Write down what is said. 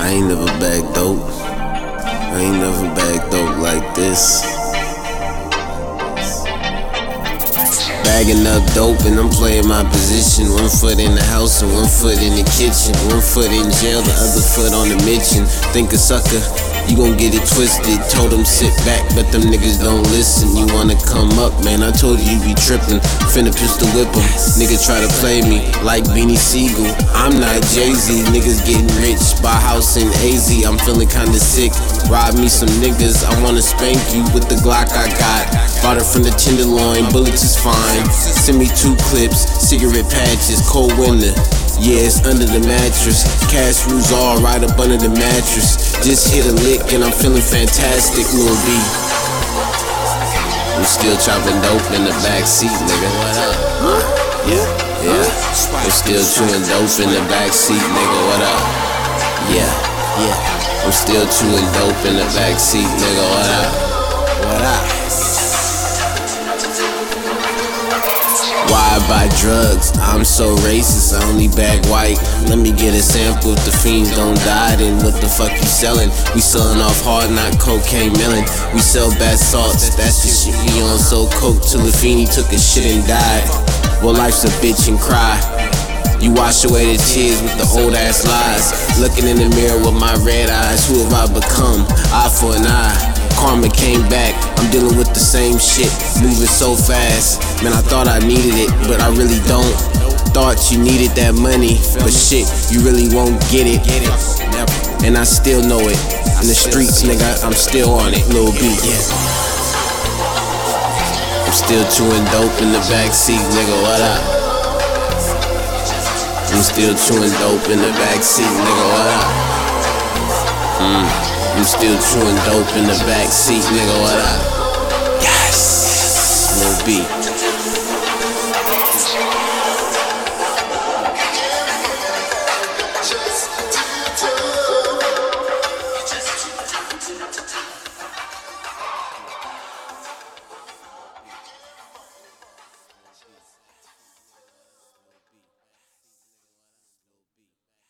I ain't never bagged dope. I ain't never bagged dope like this. Bagging up dope and I'm playing my position. One foot in the house and one foot in the kitchen. One foot in jail, the other foot on the mission. Think a sucker, you gon' get it twisted. Told them sit back, but them niggas don't listen. You wanna come up, man, I told you be trippin'. Finna pistol whip 'em. Nigga try to play me like Beanie Siegel. I'm not Jay-Z, niggas getting rich. Buy house in AZ, I'm feeling kinda sick. Rob me some niggas, I wanna spank you with the Glock I got. Bought it from the Tenderloin, bullets is fine. Send me 2 clips, cigarette patches, cold winter. Yeah, it's under the mattress. Cash rules all right up under the mattress. Just hit a lick and I'm feeling fantastic, Lil B. I'm still chopping dope in the backseat, nigga. What up? Yeah. I'm still chewing dope in the backseat, nigga. What up? Yeah. I'm still chewing dope in the backseat, nigga. What up? What up? Why I buy drugs? I'm so racist, I only bag white. Let me get a sample if the fiends don't die, then what the fuck you selling? We sellin' off hard, not cocaine millin'. We sell bad salts, that's the shit we on. So coke till Lafini took a shit and died. Well, life's a bitch and cry. You wash away the tears with the old ass lies. Looking in the mirror with my red eyes, who have I become? Eye for an eye. Karma came back, I'm dealing with the same shit. Moving so fast, man, I thought I needed it, but I really don't. Thought you needed that money, but shit, you really won't get it. And I still know it. In the streets, nigga, I'm still on it, Lil B. I'm still chewing dope in the backseat, nigga, what up? I'm still chewing dope in the backseat, nigga, what up? I'm still chewing dope in the backseat, nigga, what up?